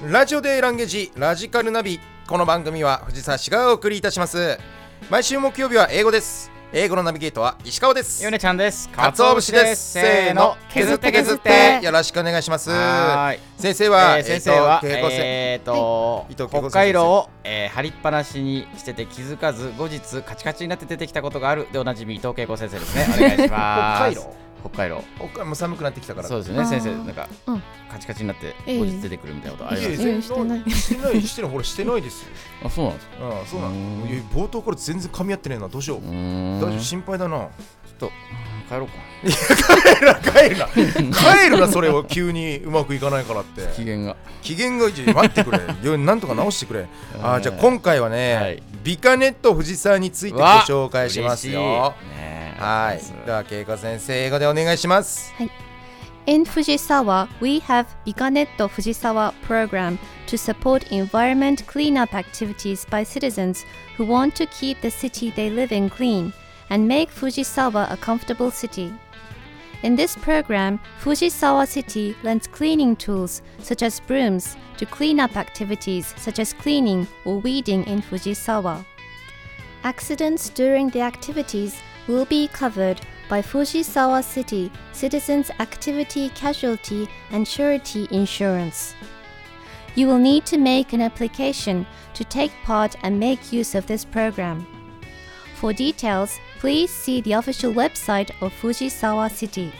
ラジオでランゲージラジカルナビ。この番組は藤沢市がお送りいたします。毎週木曜日は英語です。英語のナビゲートは石川です。 ゆねちゃんです。 かつお節です。せーの、削って削ってよろしくお願いします。先生は、 北海道を、張りっぱなしにしてて気づかず後日カチカチになって出てきたことがあるでおなじみ伊藤恵子先生ですね。お願いします。北海道も寒くなってきたから。 そうですね。先生なんか、カチカチになって後日出てくるみたいなことあります。 してないほらしてないですよ。 あ、そうなんですか。 そうなん。冒頭から全然噛み合ってねえな。どうしよう。大丈夫、心配だな。ちょっと帰ろうか。 帰るなそれを急にうまくいかないからって。 機嫌が待ってくれ。なんとか直してくれ。じゃあ今回はね、ビカネット藤沢についてご紹介しますよ。はい。では恵子先生、英語でお願いします。 はい。In Fujisawa, we have Bikanet Fujisawa program to support environment cleanup activities by citizens who want to keep the city they live in clean and make Fujisawa a comfortable city. In this program, Fujisawa City lends cleaning tools such as brooms to clean up activities such as cleaning or weeding in Fujisawa. Accidents during the activities will be covered by Fujisawa City Citizens Activity Casualty and Surety Insurance. You will need to make an application to take part and make use of this program. For details, please see the official website of Fujisawa City.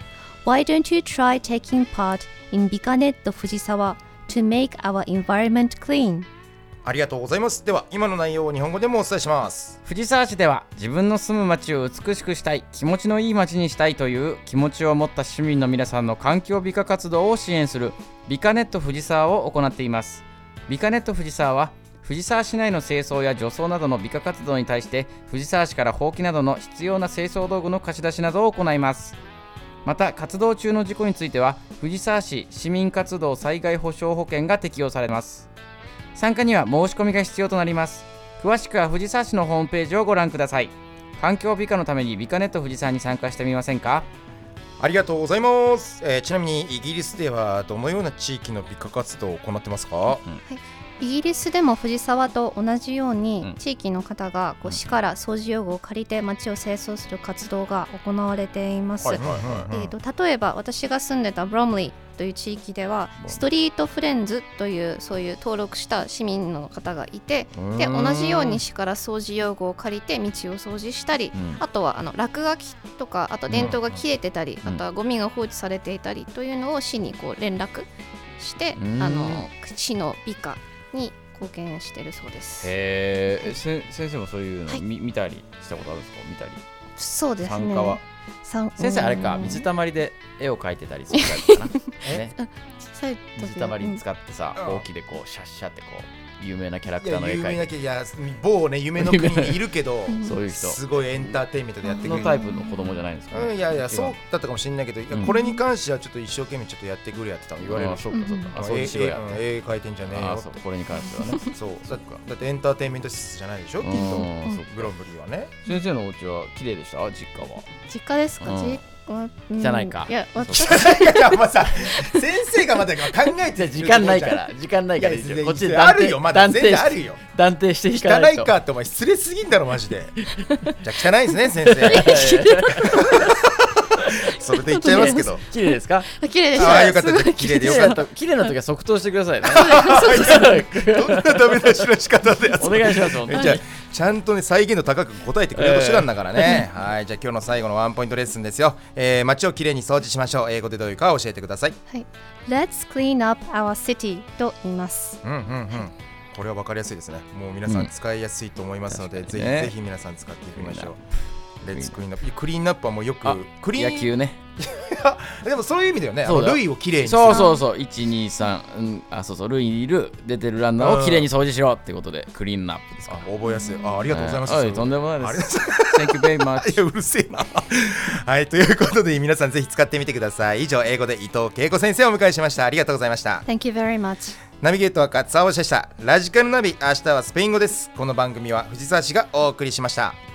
Why don't you try taking part in Bikanet Fujisawa to make our environment clean? ありがとうございます。では今の内容を日本語でもお伝えします。 藤沢市では自分の住む街を美しくしたい、気持ちのいい街にしたいという気持ちを持った市民の皆さんの環境美化活動を支援するビカネット藤沢を行っています。ビカネット藤沢は藤沢市内の清掃や除草などの美化活動に対して藤沢市からほうきなどの必要な清掃道具の貸し出しなどを行います。また活動中の事故については藤沢市市民活動災害保障保険が適用されます。参加には申し込みが必要となります。詳しくは藤沢市のホームページをご覧ください。環境美化のためにビカネット藤沢に参加してみませんか？ ありがとうございます。ちなみにイギリスではどのような地域の美化活動を行ってますか？はい、 イギリスでも藤沢と同じように、地域の方が市から掃除用具を借りて街を清掃する活動が行われています。例えば私が住んでたブロムリーという地域ではストリートフレンズというそういう登録した市民の方がいて、で同じように市から掃除用具を借りて道を掃除したり、あとは落書きとか、あと電灯が切れてたり、あとはゴミが放置されていたりというのを市に連絡して、市の美化に貢献しているそうです。 先生もそういうの、見たりしたことあるんですか？見たり。 そうですね。 参加は先生あれか、水たまりで絵を描いてたりするからかな。水たまり使ってさ、ほうきでこうシャッシャってこう有名なキャラクターの絵描いて、 某ね夢の国にいるけどそういう人すごいエンターテインメントでやってくれるのタイプの子供じゃないんですかね。 いやそうだったかもしれないけど、これに関してはちょっと一生懸命ちょっとやってくれやってたの言われる。 そうかそうか、 絵描いてんじゃねえよ。 これに関してはね。 そうだってエンターテインメント施設じゃないでしょきっと。グロンブリーはね。 先生のお家は綺麗でした？実家は。 実家ですか？ じゃないか。 いや、 先生がまだ考えて時間ないからこっちであるよ、まだ全然あるよ。 断定していかないと。 汚いかってお前失礼すぎんだろマジで。じゃあ汚いですね先生。それで言っちゃいますけど。 綺麗ですか？ 綺麗でした。 ああよかった。綺麗でよかった。 綺麗な時は即答してくださいね。 どんなダメ出しの仕方でやつ。 お願いします。 じゃあちゃんとね再現度高く答えてくれると手段だからね。はい、じゃあ今日の最後のワンポイントレッスンですよ。街をきれいに掃除しましょう。英語でどういうか教えてください。 はい。Let's clean up our city と言います。 これは分かりやすいですね。もう皆さん使いやすいと思いますので、ぜひ皆さん使っていきましょう。レッツクリーンアップ。クリーンアップはもうよく野球ね。 でもそういう意味だよね。塁をきれいにする。 そう1、2、3、そう塁いる出てるランナーをきれいに掃除しろってことでクリーンアップですか。 覚えやすい。ありがとうございます。 とんでもないです。Thank you very much。 いやうるせえな。はい、ということで皆さんぜひ使ってみてください。以上英語で伊藤恵子先生をお迎えしました。ありがとうございました。 Thank you very much。 ナビゲートは勝沢でした。ラジカルナビ、明日はスペイン語です。この番組は藤沢市がお送りしました。